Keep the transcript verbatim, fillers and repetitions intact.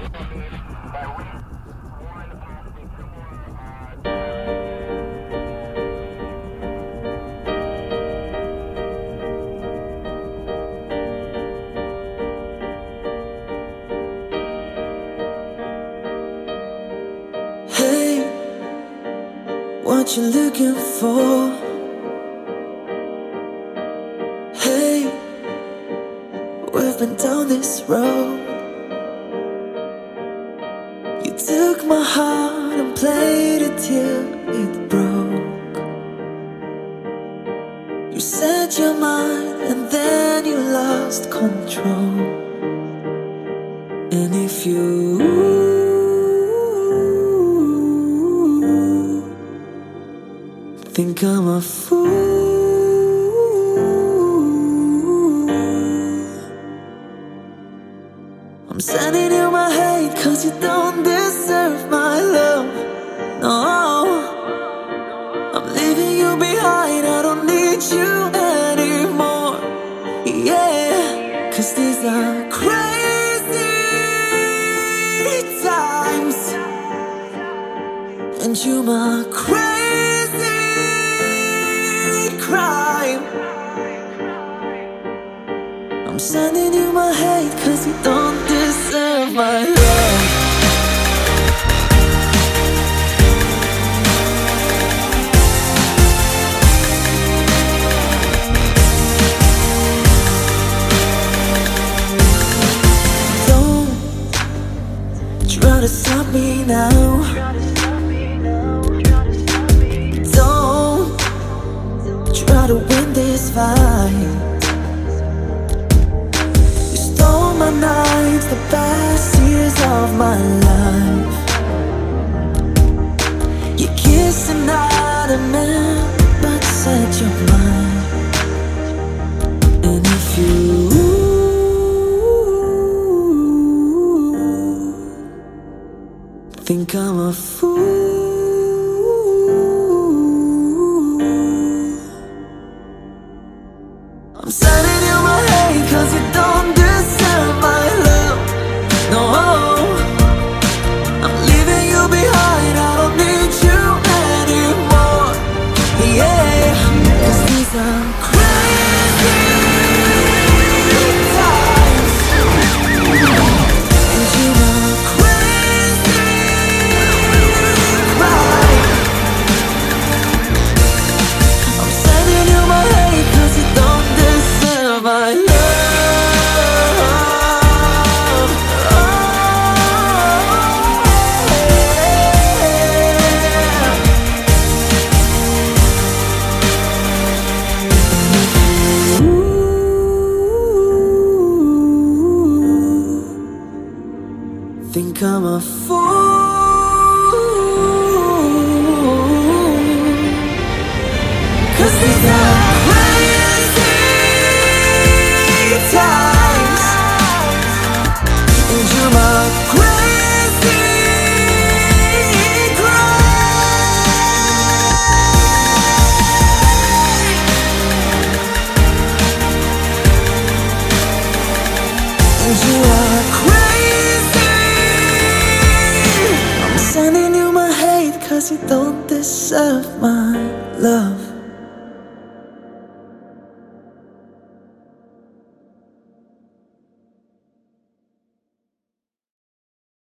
Hey, what you looking for? Hey, we've been down this road. You took my heart and played it till it broke. You said your mind and then you lost control. And if you think I'm a fool, I'm sending you my hate, cause you don't deserve my love. No, I'm leaving you behind, I don't need you anymore. Yeah, cause these are crazy times, and you my crazy crime. I'm sending you my hate, cause you don't deserve my love. Don't try to stop me now. Don't try to win this fight. You stole my nights, the best years of my life. You kissed another man, but said you're mine. And if you think I'm a fool, I'm sending you my hate, cause you don't deserve my love. No, I'm leaving you behind, I don't need you anymore. Yeah, cause these are crazy times, and you are crazy right. I'm sending you my hate, cause you don't deserve my love. Think I'm a fool, cause these are crazy times, and you're my crazy crime. And you are crazy. I'm sending you my hate, cause you don't deserve my love.